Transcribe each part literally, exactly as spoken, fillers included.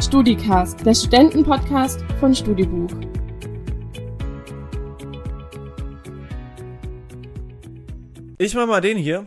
StudiCast, der Studentenpodcast von Studibuch. Ich mache mal den hier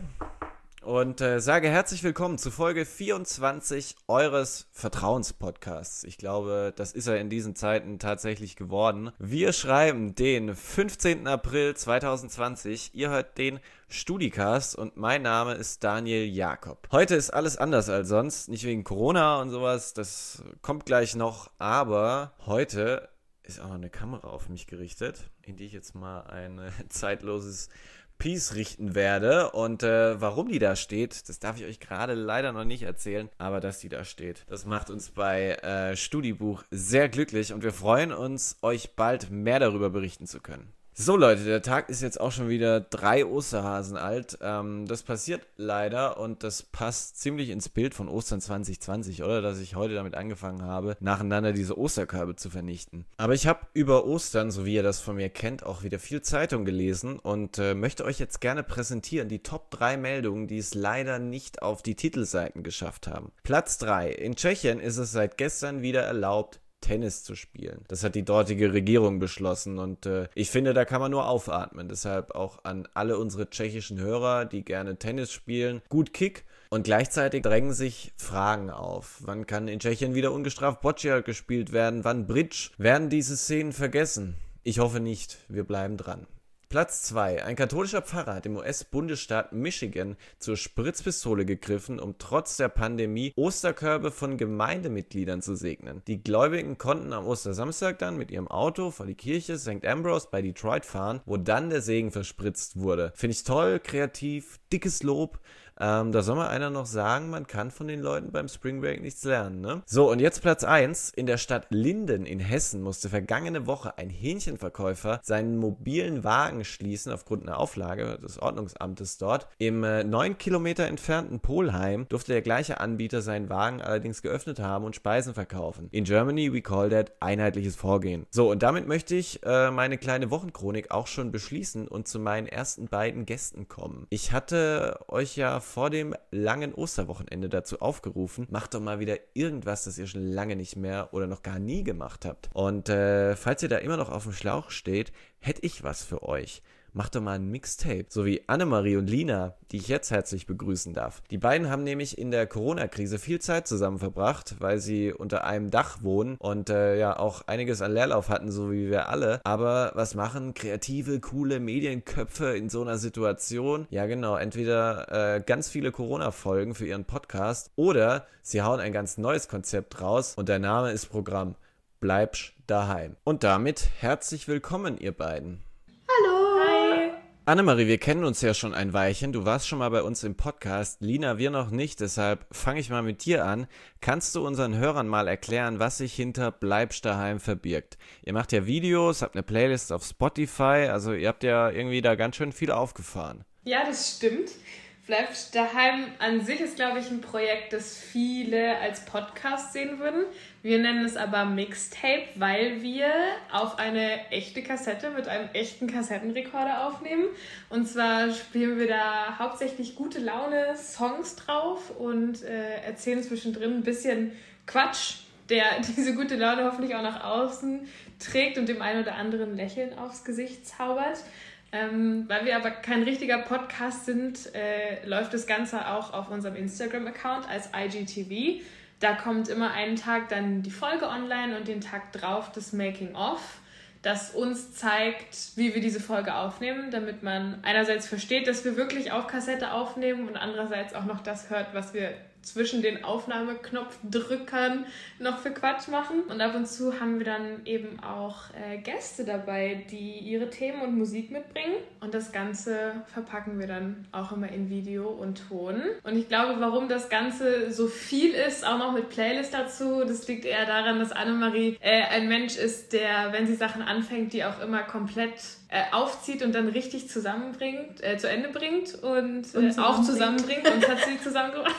und äh, sage herzlich willkommen zu Folge vierundzwanzig eures Vertrauenspodcasts. Ich glaube, das ist er in diesen Zeiten tatsächlich geworden. Wir schreiben den fünfzehnten April zweitausendzwanzig. Ihr hört den StudiCast und mein Name ist Daniel Jakob. Heute ist alles anders als sonst, nicht wegen Corona und sowas, das kommt gleich noch, aber heute ist auch noch eine Kamera auf mich gerichtet, in die ich jetzt mal ein äh, zeitloses Piece richten werde und äh, warum die da steht, das darf ich euch gerade leider noch nicht erzählen, aber dass die da steht, das macht uns bei äh, Studibuch sehr glücklich und wir freuen uns, euch bald mehr darüber berichten zu können. So Leute, der Tag ist jetzt auch schon wieder drei Osterhasen alt. Ähm, das passiert leider und das passt ziemlich ins Bild von Ostern zwanzig zwanzig, oder? Dass ich heute damit angefangen habe, nacheinander diese Osterkörbe zu vernichten. Aber ich habe über Ostern, so wie ihr das von mir kennt, auch wieder viel Zeitung gelesen und äh, möchte euch jetzt gerne präsentieren die Top drei Meldungen, die es leider nicht auf die Titelseiten geschafft haben. Platz drei. In Tschechien ist es seit gestern wieder erlaubt, Tennis zu spielen. Das hat die dortige Regierung beschlossen und äh, ich finde, da kann man nur aufatmen. Deshalb auch an alle unsere tschechischen Hörer, die gerne Tennis spielen, gut Kick. Und gleichzeitig drängen sich Fragen auf. Wann kann in Tschechien wieder ungestraft Boccia gespielt werden? Wann Bridge? Werden diese Szenen vergessen? Ich hoffe nicht. Wir bleiben dran. Platz zwei. Ein katholischer Pfarrer hat im U S-Bundesstaat Michigan zur Spritzpistole gegriffen, um trotz der Pandemie Osterkörbe von Gemeindemitgliedern zu segnen. Die Gläubigen konnten am Ostersamstag dann mit ihrem Auto vor die Kirche Sankt Ambrose bei Detroit fahren, wo dann der Segen verspritzt wurde. Finde ich toll, kreativ, dickes Lob. Ähm, da soll mal einer noch sagen, man kann von den Leuten beim Spring Break nichts lernen, ne? So, und jetzt Platz eins. In der Stadt Linden in Hessen musste vergangene Woche ein Hähnchenverkäufer seinen mobilen Wagen schließen aufgrund einer Auflage des Ordnungsamtes dort. Im äh, neun Kilometer entfernten Polheim durfte der gleiche Anbieter seinen Wagen allerdings geöffnet haben und Speisen verkaufen. In Germany we call that einheitliches Vorgehen. So, und damit möchte ich äh, meine kleine Wochenchronik auch schon beschließen und zu meinen ersten beiden Gästen kommen. Ich hatte euch ja vor dem langen Osterwochenende dazu aufgerufen, macht doch mal wieder irgendwas, das ihr schon lange nicht mehr oder noch gar nie gemacht habt. Und äh, falls ihr da immer noch auf dem Schlauch steht, hätte ich was für euch. Macht doch mal ein Mixtape, so wie Annemarie und Lina, die ich jetzt herzlich begrüßen darf. Die beiden haben nämlich in der Corona-Krise viel Zeit zusammen verbracht, weil sie unter einem Dach wohnen und äh, ja auch einiges an Leerlauf hatten, so wie wir alle. Aber was machen kreative, coole Medienköpfe in so einer Situation? Ja genau, entweder äh, ganz viele Corona-Folgen für ihren Podcast oder sie hauen ein ganz neues Konzept raus und der Name ist Programm. Bleibst daheim. Und damit herzlich willkommen, ihr beiden. Hallo! Annemarie, wir kennen uns ja schon ein Weilchen. Du warst schon mal bei uns im Podcast. Lina, wir noch nicht. Deshalb fange ich mal mit dir an. Kannst du unseren Hörern mal erklären, was sich hinter Bleibst daheim verbirgt? Ihr macht ja Videos, habt eine Playlist auf Spotify. Also ihr habt ja irgendwie da ganz schön viel aufgefahren. Ja, das stimmt. Bleibst daheim an sich ist, glaube ich, ein Projekt, das viele als Podcast sehen würden. Wir nennen es aber Mixtape, weil wir auf eine echte Kassette mit einem echten Kassettenrekorder aufnehmen. Und zwar spielen wir da hauptsächlich gute Laune Songs drauf und äh, erzählen zwischendrin ein bisschen Quatsch, der diese gute Laune hoffentlich auch nach außen trägt und dem einen oder anderen Lächeln aufs Gesicht zaubert. Ähm, weil wir aber kein richtiger Podcast sind, äh, läuft das Ganze auch auf unserem Instagram-Account als I G T V. Da kommt immer einen Tag dann die Folge online und den Tag drauf das Making-of, das uns zeigt, wie wir diese Folge aufnehmen, damit man einerseits versteht, dass wir wirklich auf Kassette aufnehmen und andererseits auch noch das hört, was wir zwischen den Aufnahmeknopfdrückern noch für Quatsch machen. Und ab und zu haben wir dann eben auch äh, Gäste dabei, die ihre Themen und Musik mitbringen. Und das Ganze verpacken wir dann auch immer in Video und Ton. Und ich glaube, warum das Ganze so viel ist, auch noch mit Playlist dazu, das liegt eher daran, dass Annemarie äh, ein Mensch ist, der, wenn sie Sachen anfängt, die auch immer komplett äh, aufzieht und dann richtig zusammenbringt, äh, zu Ende bringt und, äh, und auch zusammenbringt. Und hat sie zusammengebracht.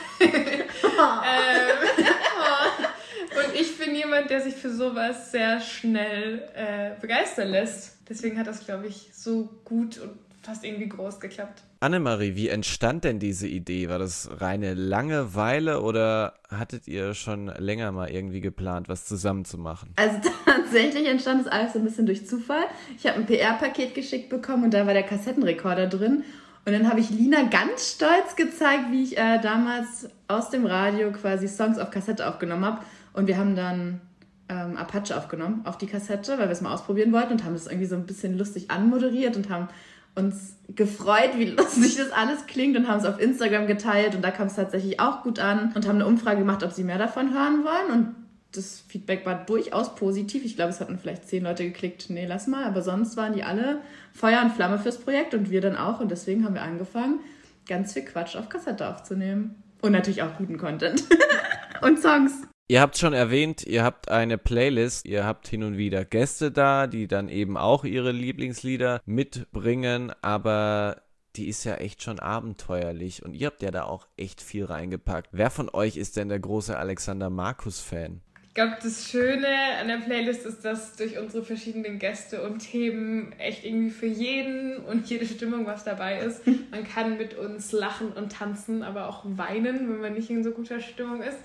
ähm, und ich bin jemand, der sich für sowas sehr schnell äh, begeistern lässt. Deswegen hat das, glaube ich, so gut und fast irgendwie groß geklappt. Annemarie, wie entstand denn diese Idee? War das reine Langeweile oder hattet ihr schon länger mal irgendwie geplant, was zusammen zu machen? Also tatsächlich entstand das alles so ein bisschen durch Zufall. Ich habe ein P R-Paket geschickt bekommen und da war der Kassettenrekorder drin. Und dann habe ich Lina ganz stolz gezeigt, wie ich äh, damals aus dem Radio quasi Songs auf Kassette aufgenommen habe. Und wir haben dann ähm, Apache aufgenommen auf die Kassette, weil wir es mal ausprobieren wollten und haben das irgendwie so ein bisschen lustig anmoderiert und haben uns gefreut, wie lustig das alles klingt und haben es auf Instagram geteilt und da kam es tatsächlich auch gut an und haben eine Umfrage gemacht, ob sie mehr davon hören wollen und das Feedback war durchaus positiv. Ich glaube, es hatten vielleicht zehn Leute geklickt, nee, lass mal, aber sonst waren die alle Feuer und Flamme fürs Projekt und wir dann auch und deswegen haben wir angefangen, ganz viel Quatsch auf Kassette aufzunehmen und natürlich auch guten Content und Songs. Ihr habt schon erwähnt, ihr habt eine Playlist, ihr habt hin und wieder Gäste da, die dann eben auch ihre Lieblingslieder mitbringen, aber die ist ja echt schon abenteuerlich und ihr habt ja da auch echt viel reingepackt. Wer von euch ist denn der große Alexander Markus-Fan? Ich glaube, das Schöne an der Playlist ist, dass durch unsere verschiedenen Gäste und Themen echt irgendwie für jeden und jede Stimmung was dabei ist. Man kann mit uns lachen und tanzen, aber auch weinen, wenn man nicht in so guter Stimmung ist.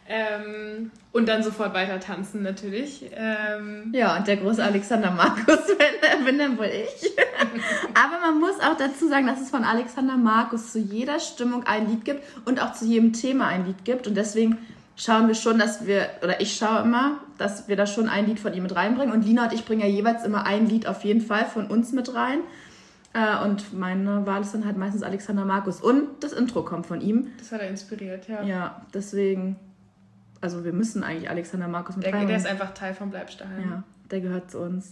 Ähm, und dann sofort weiter tanzen natürlich. Ähm, ja, und der große Alexander Markus bin, bin dann wohl ich. Aber man muss auch dazu sagen, dass es von Alexander Markus zu jeder Stimmung ein Lied gibt und auch zu jedem Thema ein Lied gibt. Und deswegen schauen wir schon, dass wir, oder ich schaue immer, dass wir da schon ein Lied von ihm mit reinbringen. Und Lina und ich bringen ja jeweils immer ein Lied auf jeden Fall von uns mit rein. Äh, und meine Wahl ist dann halt meistens Alexander Markus. Und das Intro kommt von ihm. Das hat er inspiriert, ja. Ja, deswegen... Also wir müssen eigentlich Alexander Markus mit der, rein. Der ist einfach Teil von Bleibst daheim. Ja, der gehört zu uns.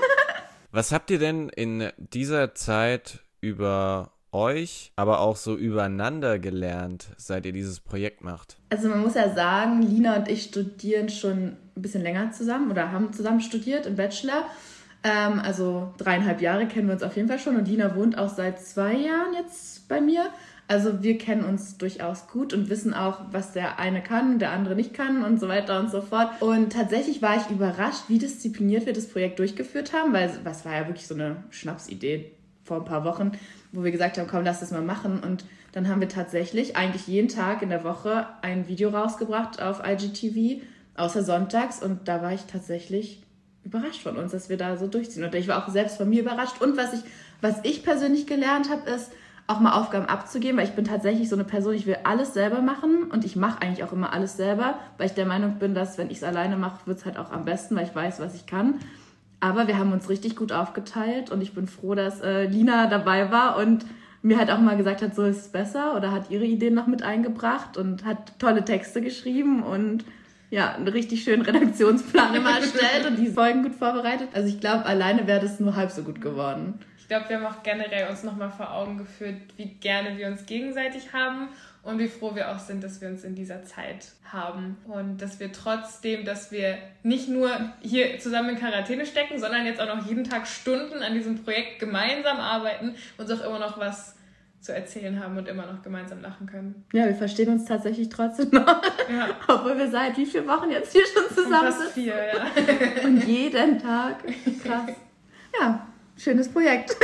Was habt ihr denn in dieser Zeit über euch, aber auch so übereinander gelernt, seit ihr dieses Projekt macht? Also man muss ja sagen, Lina und ich studieren schon ein bisschen länger zusammen oder haben zusammen studiert im Bachelor. Ähm, also dreieinhalb Jahre kennen wir uns auf jeden Fall schon und Lina wohnt auch seit zwei Jahren jetzt bei mir. Also wir kennen uns durchaus gut und wissen auch, was der eine kann, der andere nicht kann und so weiter und so fort. Und tatsächlich war ich überrascht, wie diszipliniert wir das Projekt durchgeführt haben, weil was war ja wirklich so eine Schnapsidee vor ein paar Wochen, wo wir gesagt haben, komm, lass das mal machen. Und dann haben wir tatsächlich eigentlich jeden Tag in der Woche ein Video rausgebracht auf I G T V, außer sonntags. Und da war ich tatsächlich überrascht von uns, dass wir da so durchziehen. Und ich war auch selbst von mir überrascht. Und was ich, was ich persönlich gelernt habe, ist, auch mal Aufgaben abzugeben, weil ich bin tatsächlich so eine Person, ich will alles selber machen und ich mache eigentlich auch immer alles selber, weil ich der Meinung bin, dass wenn ich es alleine mache, wird es halt auch am besten, weil ich weiß, was ich kann. Aber wir haben uns richtig gut aufgeteilt und ich bin froh, dass äh, Lina dabei war und mir halt auch mal gesagt hat, so ist es besser oder hat ihre Ideen noch mit eingebracht und hat tolle Texte geschrieben und ja, einen richtig schönen Redaktionsplan immer erstellt und die Folgen gut vorbereitet. Also ich glaube, alleine wäre das nur halb so gut geworden. Ich glaube, wir haben auch generell uns nochmal vor Augen geführt, wie gerne wir uns gegenseitig haben und wie froh wir auch sind, dass wir uns in dieser Zeit haben. Und dass wir trotzdem, dass wir nicht nur hier zusammen in Quarantäne stecken, sondern jetzt auch noch jeden Tag Stunden an diesem Projekt gemeinsam arbeiten, uns auch immer noch was zu erzählen haben und immer noch gemeinsam lachen können. Ja, wir verstehen uns tatsächlich trotzdem noch. Ja. Obwohl wir seit wie vielen Wochen jetzt hier schon zusammen sind. Fast vier, ja. Und jeden Tag. Krass. Ja. Schönes Projekt.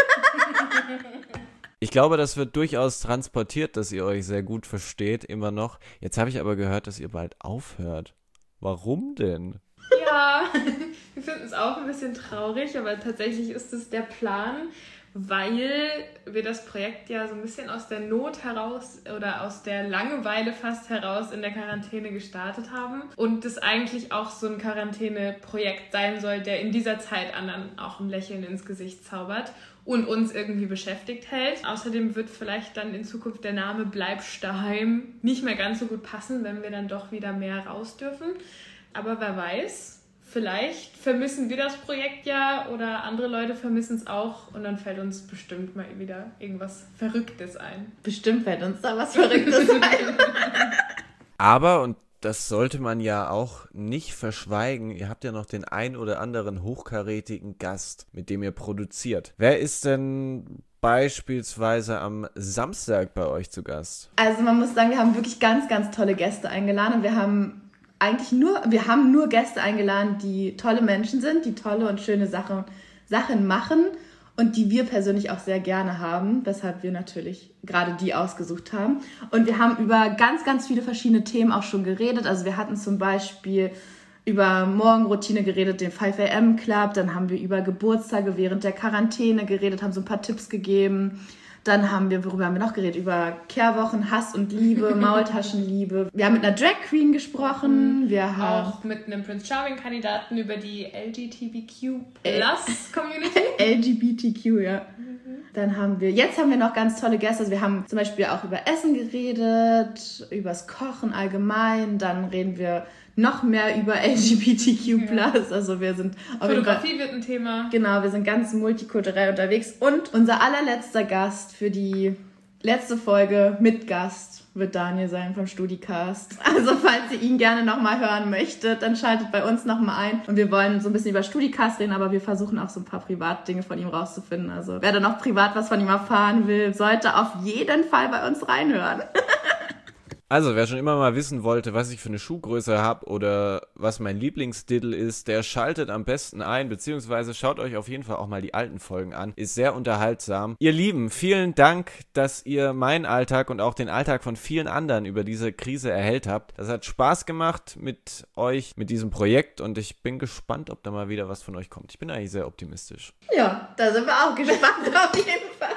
Ich glaube, das wird durchaus transportiert, dass ihr euch sehr gut versteht, immer noch. Jetzt habe ich aber gehört, dass ihr bald aufhört. Warum denn? Ja, wir finden es auch ein bisschen traurig, aber tatsächlich ist es der Plan, weil wir das Projekt ja so ein bisschen aus der Not heraus oder aus der Langeweile fast heraus in der Quarantäne gestartet haben und das eigentlich auch so ein Quarantäne-Projekt sein soll, der in dieser Zeit anderen auch ein Lächeln ins Gesicht zaubert und uns irgendwie beschäftigt hält. Außerdem wird vielleicht dann in Zukunft der Name Bleibst daheim nicht mehr ganz so gut passen, wenn wir dann doch wieder mehr raus dürfen. Aber wer weiß, vielleicht vermissen wir das Projekt ja oder andere Leute vermissen es auch und dann fällt uns bestimmt mal wieder irgendwas Verrücktes ein. Bestimmt fällt uns da was Verrücktes ein. Aber, und das sollte man ja auch nicht verschweigen, ihr habt ja noch den ein oder anderen hochkarätigen Gast, mit dem ihr produziert. Wer ist denn beispielsweise am Samstag bei euch zu Gast? Also man muss sagen, wir haben wirklich ganz, ganz tolle Gäste eingeladen und wir haben eigentlich nur, wir haben nur Gäste eingeladen, die tolle Menschen sind, die tolle und schöne Sachen, Sachen machen und die wir persönlich auch sehr gerne haben, weshalb wir natürlich gerade die ausgesucht haben. Und wir haben über ganz, ganz viele verschiedene Themen auch schon geredet. Also wir hatten zum Beispiel über Morgenroutine geredet, den fünf a m Club, dann haben wir über Geburtstage während der Quarantäne geredet, haben so ein paar Tipps gegeben. Dann haben wir, worüber haben wir noch geredet? Über Kehrwochen, Hass und Liebe, Maultaschenliebe. Wir haben mit einer Drag Queen gesprochen. Wir haben auch mit einem Prince Charming-Kandidaten über die L G B T Q Plus Community. L G B T Q, ja. Mhm. Dann haben wir, jetzt haben wir noch ganz tolle Gäste. Also wir haben zum Beispiel auch über Essen geredet, übers Kochen allgemein. Dann reden wir noch mehr über L G B T Q plus. Also wir sind auf jeden Fall, Fotografie wird ein Thema. Genau, wir sind ganz multikulturell unterwegs. Und unser allerletzter Gast für die letzte Folge mit Gast wird Daniel sein vom StudiCast. Also falls ihr ihn gerne nochmal hören möchtet, dann schaltet bei uns nochmal ein. Und wir wollen so ein bisschen über StudiCast reden, aber wir versuchen auch so ein paar Privatdinge von ihm rauszufinden. Also wer da noch privat was von ihm erfahren will, sollte auf jeden Fall bei uns reinhören. Also, wer schon immer mal wissen wollte, was ich für eine Schuhgröße habe oder was mein Lieblingsdiddle ist, der schaltet am besten ein, beziehungsweise schaut euch auf jeden Fall auch mal die alten Folgen an. Ist sehr unterhaltsam. Ihr Lieben, vielen Dank, dass ihr meinen Alltag und auch den Alltag von vielen anderen über diese Krise erhellt habt. Das hat Spaß gemacht mit euch, mit diesem Projekt, und ich bin gespannt, ob da mal wieder was von euch kommt. Ich bin eigentlich sehr optimistisch. Ja, da sind wir auch gespannt auf jeden Fall.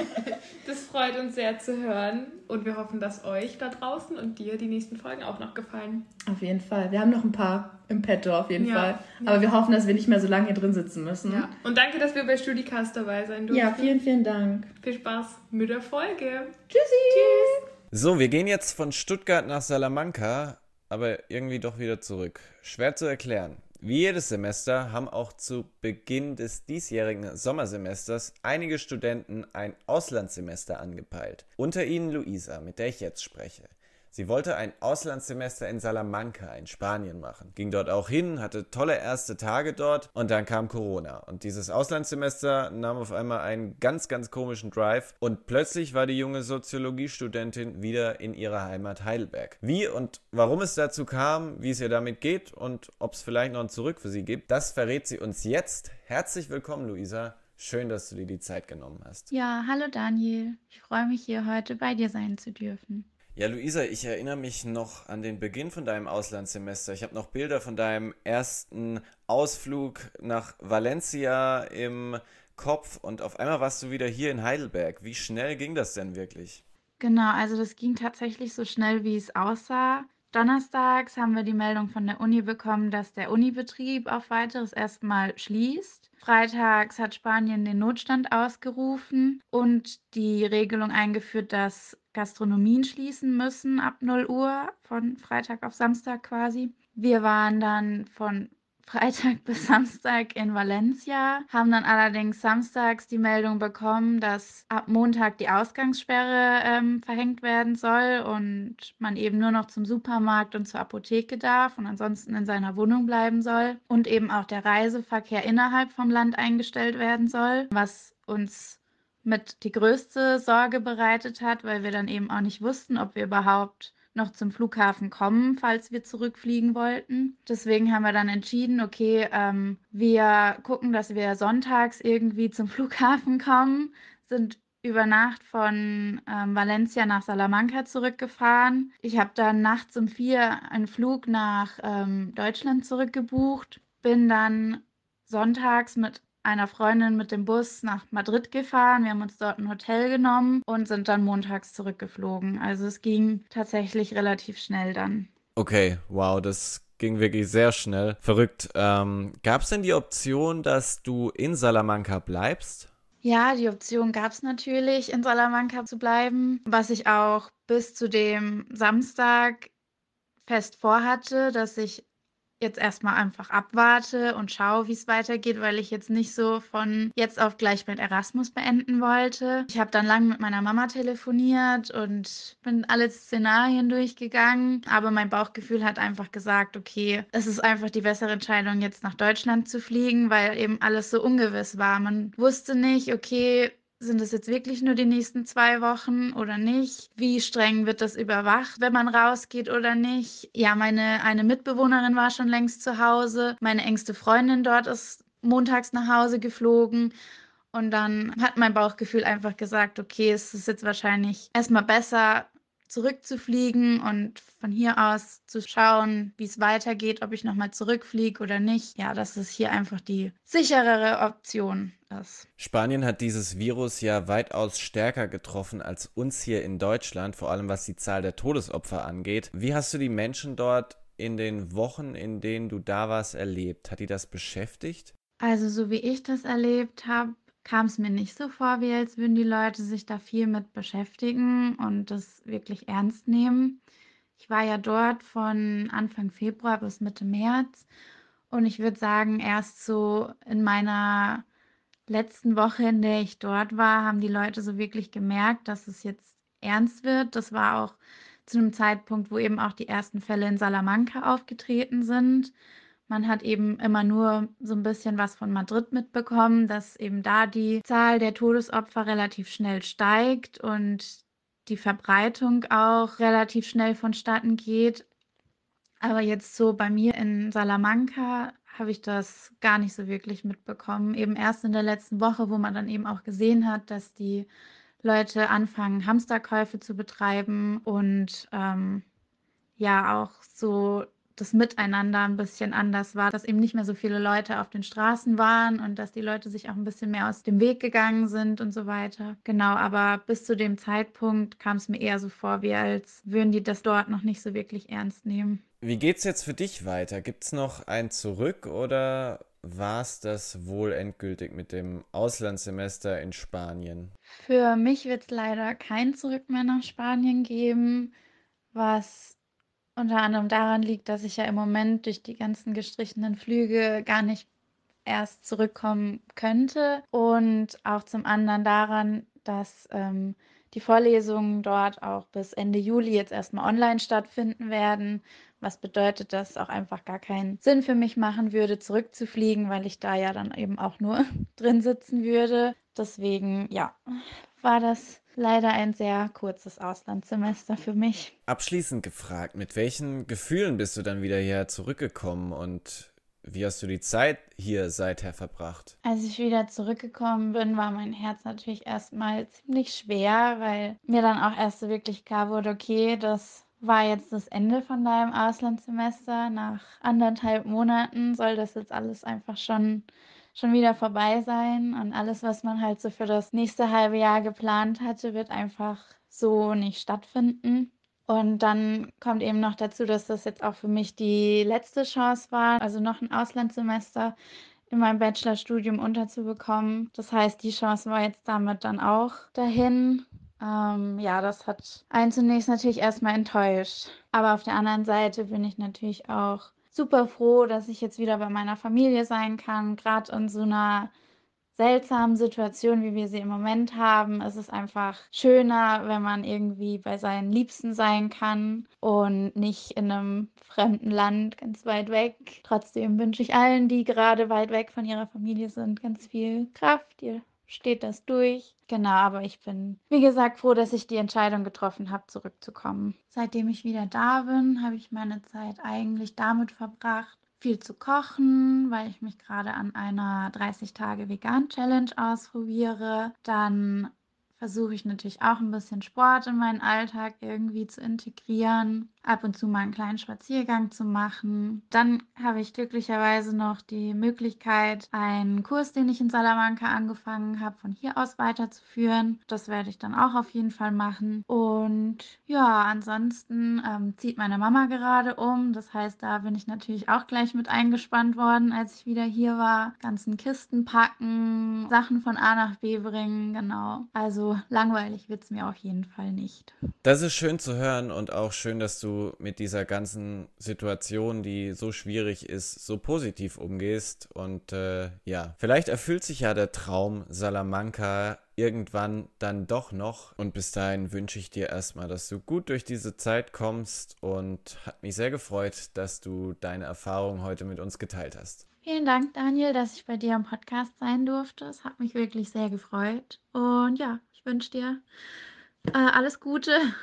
Das freut uns sehr zu hören und wir hoffen, dass euch da draußen und dir die nächsten Folgen auch noch gefallen. Auf jeden Fall. Wir haben noch ein paar im Petto auf jeden ja, Fall. Ja. Aber wir hoffen, dass wir nicht mehr so lange hier drin sitzen müssen. Ja. Und danke, dass wir bei StudiCast dabei sein durften. Ja, vielen, vielen Dank. Viel Spaß mit der Folge. Tschüssi. Tschüss. So, wir gehen jetzt von Stuttgart nach Salamanca, aber irgendwie doch wieder zurück. Schwer zu erklären. Wie jedes Semester haben auch zu Beginn des diesjährigen Sommersemesters einige Studenten ein Auslandssemester angepeilt. Unter ihnen Luisa, mit der ich jetzt spreche. Sie wollte ein Auslandssemester in Salamanca in Spanien machen. Ging dort auch hin, hatte tolle erste Tage dort und dann kam Corona. Und dieses Auslandssemester nahm auf einmal einen ganz, ganz komischen Drive und plötzlich war die junge Soziologiestudentin wieder in ihrer Heimat Heidelberg. Wie und warum es dazu kam, wie es ihr damit geht und ob es vielleicht noch ein Zurück für sie gibt, das verrät sie uns jetzt. Herzlich willkommen, Luisa. Schön, dass du dir die Zeit genommen hast. Ja, hallo Daniel. Ich freue mich, hier heute bei dir sein zu dürfen. Ja, Luisa, ich erinnere mich noch an den Beginn von deinem Auslandssemester. Ich habe noch Bilder von deinem ersten Ausflug nach Valencia im Kopf und auf einmal warst du wieder hier in Heidelberg. Wie schnell ging das denn wirklich? Genau, also das ging tatsächlich so schnell, wie es aussah. Donnerstags haben wir die Meldung von der Uni bekommen, dass der Unibetrieb auf weiteres erstmal schließt. Freitags hat Spanien den Notstand ausgerufen und die Regelung eingeführt, dass Gastronomien schließen müssen ab null Uhr, von Freitag auf Samstag quasi. Wir waren dann von Freitag bis Samstag in Valencia, haben dann allerdings samstags die Meldung bekommen, dass ab Montag die Ausgangssperre ähm, verhängt werden soll und man eben nur noch zum Supermarkt und zur Apotheke darf und ansonsten in seiner Wohnung bleiben soll und eben auch der Reiseverkehr innerhalb vom Land eingestellt werden soll, was uns mit die größte Sorge bereitet hat, weil wir dann eben auch nicht wussten, ob wir überhaupt noch zum Flughafen kommen, falls wir zurückfliegen wollten. Deswegen haben wir dann entschieden, okay, ähm, wir gucken, dass wir sonntags irgendwie zum Flughafen kommen, sind über Nacht von ähm, Valencia nach Salamanca zurückgefahren. Ich habe dann nachts um vier einen Flug nach ähm, Deutschland zurückgebucht, bin dann sonntags mit einer Freundin mit dem Bus nach Madrid gefahren. Wir haben uns dort ein Hotel genommen und sind dann montags zurückgeflogen. Also es ging tatsächlich relativ schnell dann. Okay, wow, das ging wirklich sehr schnell. Verrückt. Ähm, gab es denn die Option, dass du in Salamanca bleibst? Ja, die Option gab es natürlich, in Salamanca zu bleiben, was ich auch bis zu dem Samstag fest vorhatte, dass ich jetzt erstmal einfach abwarte und schaue, wie es weitergeht, weil ich jetzt nicht so von jetzt auf gleich mit Erasmus beenden wollte. Ich habe dann lange mit meiner Mama telefoniert und bin alle Szenarien durchgegangen, aber mein Bauchgefühl hat einfach gesagt, okay, es ist einfach die bessere Entscheidung, jetzt nach Deutschland zu fliegen, weil eben alles so ungewiss war. Man wusste nicht, okay, sind es jetzt wirklich nur die nächsten zwei Wochen oder nicht? Wie streng wird das überwacht, wenn man rausgeht oder nicht? Ja, meine eine Mitbewohnerin war schon längst zu Hause. Meine engste Freundin dort ist montags nach Hause geflogen. Und dann hat mein Bauchgefühl einfach gesagt, okay, es ist jetzt wahrscheinlich erstmal besser, zurückzufliegen und von hier aus zu schauen, wie es weitergeht, ob ich nochmal zurückfliege oder nicht. Ja, dass es hier einfach die sicherere Option ist. Spanien hat dieses Virus ja weitaus stärker getroffen als uns hier in Deutschland, vor allem was die Zahl der Todesopfer angeht. Wie hast du die Menschen dort in den Wochen, in denen du da warst, erlebt? Hat die das beschäftigt? Also so wie ich das erlebt habe, kam es mir nicht so vor, wie als würden die Leute sich da viel mit beschäftigen und das wirklich ernst nehmen. Ich war ja dort von Anfang Februar bis Mitte März und ich würde sagen, erst so in meiner letzten Woche, in der ich dort war, haben die Leute so wirklich gemerkt, dass es jetzt ernst wird. Das war auch zu einem Zeitpunkt, wo eben auch die ersten Fälle in Salamanca aufgetreten sind. Man hat eben immer nur so ein bisschen was von Madrid mitbekommen, dass eben da die Zahl der Todesopfer relativ schnell steigt und die Verbreitung auch relativ schnell vonstatten geht. Aber jetzt so bei mir in Salamanca habe ich das gar nicht so wirklich mitbekommen. Eben erst in der letzten Woche, wo man dann eben auch gesehen hat, dass die Leute anfangen, Hamsterkäufe zu betreiben und ähm, ja auch so das Miteinander ein bisschen anders war, dass eben nicht mehr so viele Leute auf den Straßen waren und dass die Leute sich auch ein bisschen mehr aus dem Weg gegangen sind und so weiter. Genau, aber bis zu dem Zeitpunkt kam es mir eher so vor, wie als würden die das dort noch nicht so wirklich ernst nehmen. Wie geht's jetzt für dich weiter? Gibt's noch ein Zurück oder war's das wohl endgültig mit dem Auslandssemester in Spanien? Für mich wird es leider kein Zurück mehr nach Spanien geben, was unter anderem daran liegt, dass ich ja im Moment durch die ganzen gestrichenen Flüge gar nicht erst zurückkommen könnte und auch zum anderen daran, dass ähm, die Vorlesungen dort auch bis Ende Juli jetzt erstmal online stattfinden werden, was bedeutet, dass es auch einfach gar keinen Sinn für mich machen würde, zurückzufliegen, weil ich da ja dann eben auch nur drin sitzen würde. Deswegen, ja, war das leider ein sehr kurzes Auslandssemester für mich. Abschließend gefragt, mit welchen Gefühlen bist du dann wieder hier zurückgekommen und wie hast du die Zeit hier seither verbracht? Als ich wieder zurückgekommen bin, war mein Herz natürlich erstmal ziemlich schwer, weil mir dann auch erst so wirklich klar wurde, okay, das war jetzt das Ende von deinem Auslandssemester. Nach anderthalb Monaten soll das jetzt alles einfach schon, schon wieder vorbei sein. Und alles, was man halt so für das nächste halbe Jahr geplant hatte, wird einfach so nicht stattfinden. Und dann kommt eben noch dazu, dass das jetzt auch für mich die letzte Chance war, also noch ein Auslandssemester in meinem Bachelorstudium unterzubekommen. Das heißt, die Chance war jetzt damit dann auch dahin. Ähm, ja, das hat einen zunächst natürlich erstmal enttäuscht. Aber auf der anderen Seite bin ich natürlich auch super froh, dass ich jetzt wieder bei meiner Familie sein kann. Gerade in so einer seltsamen Situation, wie wir sie im Moment haben, ist es einfach schöner, wenn man irgendwie bei seinen Liebsten sein kann und nicht in einem fremden Land ganz weit weg. Trotzdem wünsche ich allen, die gerade weit weg von ihrer Familie sind, ganz viel Kraft. Ihr steht das durch. Genau, aber ich bin, wie gesagt, froh, dass ich die Entscheidung getroffen habe, zurückzukommen. Seitdem ich wieder da bin, habe ich meine Zeit eigentlich damit verbracht, viel zu kochen, weil ich mich gerade an einer dreißig-Tage-Vegan-Challenge ausprobiere. Dann versuche ich natürlich auch ein bisschen Sport in meinen Alltag irgendwie zu integrieren, ab und zu mal einen kleinen Spaziergang zu machen. Dann habe ich glücklicherweise noch die Möglichkeit, einen Kurs, den ich in Salamanca angefangen habe, von hier aus weiterzuführen. Das werde ich dann auch auf jeden Fall machen. Und ja, ansonsten ähm, zieht meine Mama gerade um. Das heißt, da bin ich natürlich auch gleich mit eingespannt worden, als ich wieder hier war. Ganzen Kisten packen, Sachen von A nach B bringen, genau. Also langweilig wird es mir auf jeden Fall nicht. Das ist schön zu hören und auch schön, dass du mit dieser ganzen Situation, die so schwierig ist, so positiv umgehst. Und äh, ja, vielleicht erfüllt sich ja der Traum Salamanca irgendwann dann doch noch. Und bis dahin wünsche ich dir erstmal, dass du gut durch diese Zeit kommst und hat mich sehr gefreut, dass du deine Erfahrungen heute mit uns geteilt hast. Vielen Dank, Daniel, dass ich bei dir am Podcast sein durfte. Es hat mich wirklich sehr gefreut. Und ja, ich wünsche dir äh, alles Gute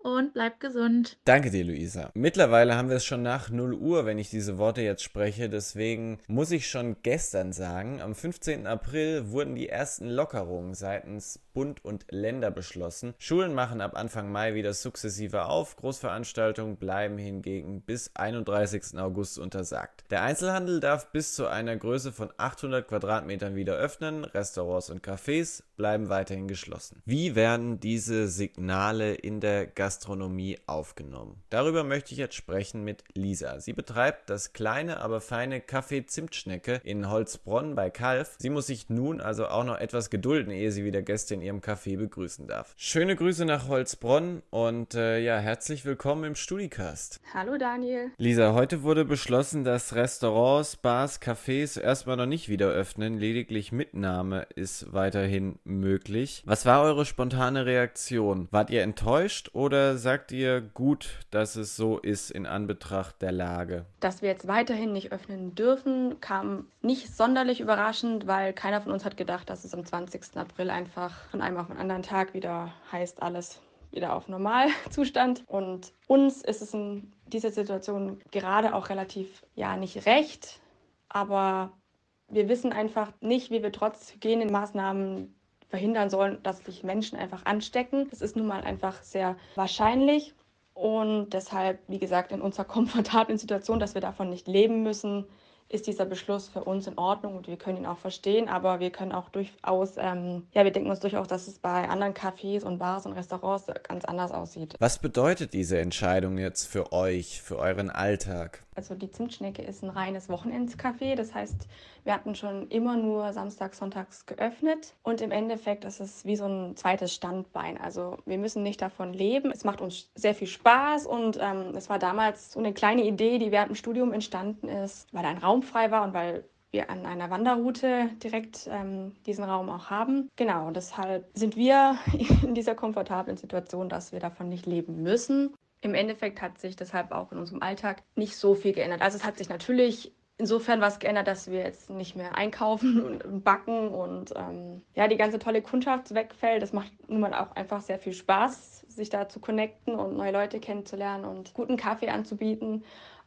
und bleibt gesund. Danke dir, Luisa. Mittlerweile haben wir es schon nach null Uhr, wenn ich diese Worte jetzt spreche. Deswegen muss ich schon gestern sagen, am fünfzehnten April wurden die ersten Lockerungen seitens Bund und Länder beschlossen. Schulen machen ab Anfang Mai wieder sukzessive auf. Großveranstaltungen bleiben hingegen bis einunddreißigsten August untersagt. Der Einzelhandel darf bis zu einer Größe von achthundert Quadratmetern wieder öffnen. Restaurants und Cafés bleiben weiterhin geschlossen. Wie werden diese Signale in der Gastronomie aufgenommen? Darüber möchte ich jetzt sprechen mit Lisa. Sie betreibt das kleine, aber feine Café Zimtschnecke in Holzbronn bei Calw. Sie muss sich nun also auch noch etwas gedulden, ehe sie wieder Gäste in ihrem Café begrüßen darf. Schöne Grüße nach Holzbronn und äh, ja, herzlich willkommen im Studicast. Hallo Daniel. Lisa, heute wurde beschlossen, dass Restaurants, Bars, Cafés erstmal noch nicht wieder öffnen. Lediglich Mitnahme ist weiterhin möglich. Was war eure spontane Reaktion? Wart ihr enttäuscht oder sagt ihr gut, dass es so ist in Anbetracht der Lage? Dass wir jetzt weiterhin nicht öffnen dürfen, kam nicht sonderlich überraschend, weil keiner von uns hat gedacht, dass es am zwanzigsten April einfach von einem auf den anderen Tag wieder heißt, alles wieder auf Normalzustand. Und uns ist es in dieser Situation gerade auch relativ, ja, nicht recht, aber wir wissen einfach nicht, wie wir trotz Hygienemaßnahmen verhindern sollen, dass sich Menschen einfach anstecken. Das ist nun mal einfach sehr wahrscheinlich und deshalb, wie gesagt, in unserer komfortablen Situation, dass wir davon nicht leben müssen, ist dieser Beschluss für uns in Ordnung und wir können ihn auch verstehen, aber wir können auch durchaus, ähm, ja, wir denken uns durchaus, dass es bei anderen Cafés und Bars und Restaurants ganz anders aussieht. Was bedeutet diese Entscheidung jetzt für euch, für euren Alltag? Also die Zimtschnecke ist ein reines Wochenendcafé, das heißt, wir hatten schon immer nur samstags, sonntags geöffnet und im Endeffekt ist es wie so ein zweites Standbein. Also wir müssen nicht davon leben, es macht uns sehr viel Spaß und ähm, es war damals so eine kleine Idee, die während dem Studium entstanden ist, weil ein Raum frei war und weil wir an einer Wanderroute direkt ähm, diesen Raum auch haben. Genau, und deshalb sind wir in dieser komfortablen Situation, dass wir davon nicht leben müssen. Im Endeffekt hat sich deshalb auch in unserem Alltag nicht so viel geändert. Also es hat sich natürlich insofern was geändert, dass wir jetzt nicht mehr einkaufen und backen und ähm, ja, die ganze tolle Kundschaft wegfällt. Das macht nun mal auch einfach sehr viel Spaß, sich da zu connecten und neue Leute kennenzulernen und guten Kaffee anzubieten.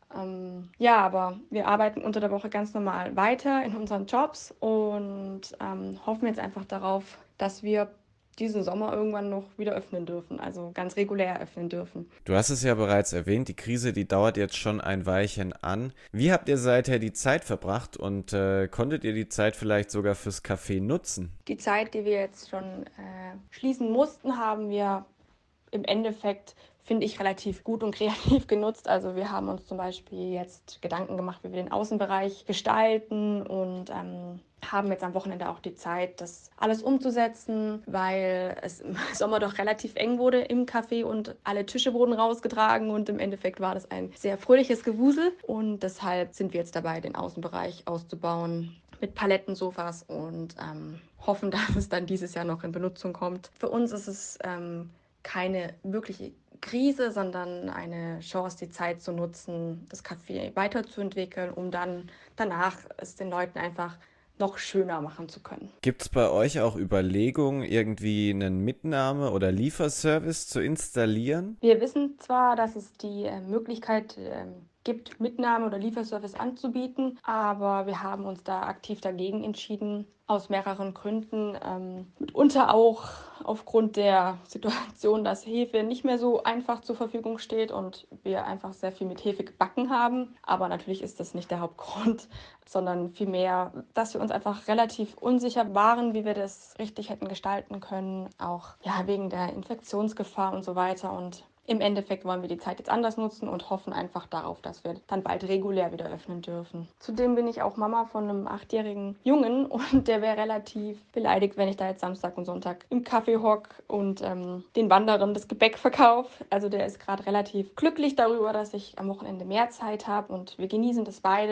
Ähm, ja, aber wir arbeiten unter der Woche ganz normal weiter in unseren Jobs und ähm, hoffen jetzt einfach darauf, dass wir diesen Sommer irgendwann noch wieder öffnen dürfen, also ganz regulär öffnen dürfen. Du hast es ja bereits erwähnt, die Krise, die dauert jetzt schon ein Weilchen an. Wie habt ihr seither die Zeit verbracht und äh, konntet ihr die Zeit vielleicht sogar fürs Café nutzen? Die Zeit, die wir jetzt schon äh, schließen mussten, haben wir im Endeffekt, finde ich, relativ gut und kreativ genutzt. Also wir haben uns zum Beispiel jetzt Gedanken gemacht, wie wir den Außenbereich gestalten und ähm, haben jetzt am Wochenende auch die Zeit, das alles umzusetzen, weil es im Sommer doch relativ eng wurde im Café und alle Tische wurden rausgetragen und im Endeffekt war das ein sehr fröhliches Gewusel und deshalb sind wir jetzt dabei, den Außenbereich auszubauen mit Palettensofas und ähm, hoffen, dass es dann dieses Jahr noch in Benutzung kommt. Für uns ist es ähm, keine wirkliche Krise, sondern eine Chance, die Zeit zu nutzen, das Café weiterzuentwickeln, um dann danach es den Leuten einfach noch schöner machen zu können. Gibt es bei euch auch Überlegungen, irgendwie einen Mitnahme- oder Lieferservice zu installieren? Wir wissen zwar, dass es die äh, Möglichkeit äh, gibt, Mitnahme- oder Lieferservice anzubieten, aber wir haben uns da aktiv dagegen entschieden, aus mehreren Gründen. Ähm, mitunter auch aufgrund der Situation, dass Hefe nicht mehr so einfach zur Verfügung steht und wir einfach sehr viel mit Hefe gebacken haben. Aber natürlich ist das nicht der Hauptgrund, sondern vielmehr, dass wir uns einfach relativ unsicher waren, wie wir das richtig hätten gestalten können, auch ja, wegen der Infektionsgefahr und so weiter. Und im Endeffekt wollen wir die Zeit jetzt anders nutzen und hoffen einfach darauf, dass wir dann bald regulär wieder öffnen dürfen. Zudem bin ich auch Mama von einem achtjährigen Jungen und der wäre relativ beleidigt, wenn ich da jetzt Samstag und Sonntag im Café hock und ähm, den Wanderern das Gebäck verkaufe. Also der ist gerade relativ glücklich darüber, dass ich am Wochenende mehr Zeit habe und wir genießen das beide.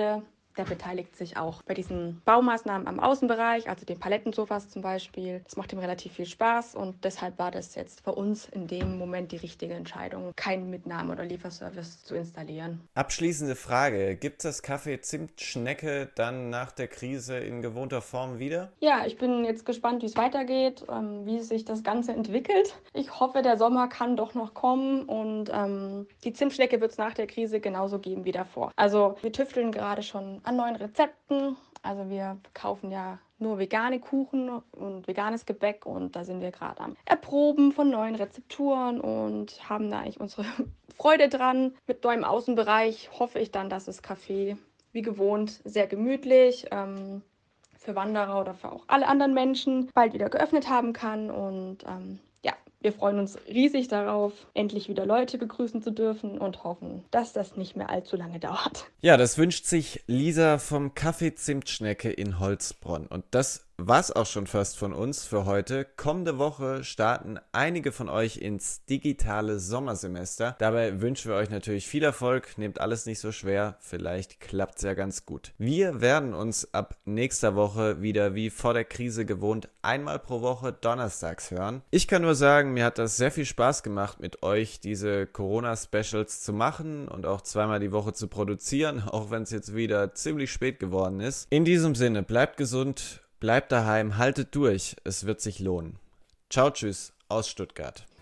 der beteiligt sich auch bei diesen Baumaßnahmen am Außenbereich, also den Palettensofas zum Beispiel. Das macht ihm relativ viel Spaß und deshalb war das jetzt für uns in dem Moment die richtige Entscheidung, keinen Mitnahme- oder Lieferservice zu installieren. Abschließende Frage, gibt es das Café Zimtschnecke dann nach der Krise in gewohnter Form wieder? Ja, ich bin jetzt gespannt, wie es weitergeht, ähm, wie sich das Ganze entwickelt. Ich hoffe, der Sommer kann doch noch kommen und ähm, die Zimtschnecke wird es nach der Krise genauso geben wie davor. Also wir tüfteln gerade schon an neuen Rezepten. Also wir kaufen ja nur vegane Kuchen und veganes Gebäck und da sind wir gerade am Erproben von neuen Rezepturen und haben da eigentlich unsere Freude dran. Mit neuem Außenbereich hoffe ich dann, dass das Café wie gewohnt sehr gemütlich ähm, für Wanderer oder für auch alle anderen Menschen bald wieder geöffnet haben kann und ähm, ja, wir freuen uns riesig darauf, endlich wieder Leute begrüßen zu dürfen und hoffen, dass das nicht mehr allzu lange dauert. Ja, das wünscht sich Lisa vom Café Zimtschnecke in Holzbronn. Und das war's auch schon fast von uns für heute. Kommende Woche starten einige von euch ins digitale Sommersemester. Dabei wünschen wir euch natürlich viel Erfolg. Nehmt alles nicht so schwer. Vielleicht klappt's ja ganz gut. Wir werden uns ab nächster Woche wieder wie vor der Krise gewohnt einmal pro Woche donnerstags hören. Ich kann nur sagen, mir hat das sehr viel Spaß gemacht, mit euch diese Corona-Specials zu machen und auch zweimal die Woche zu produzieren, auch wenn es jetzt wieder ziemlich spät geworden ist. In diesem Sinne, bleibt gesund, bleibt daheim, haltet durch, es wird sich lohnen. Ciao, tschüss aus Stuttgart.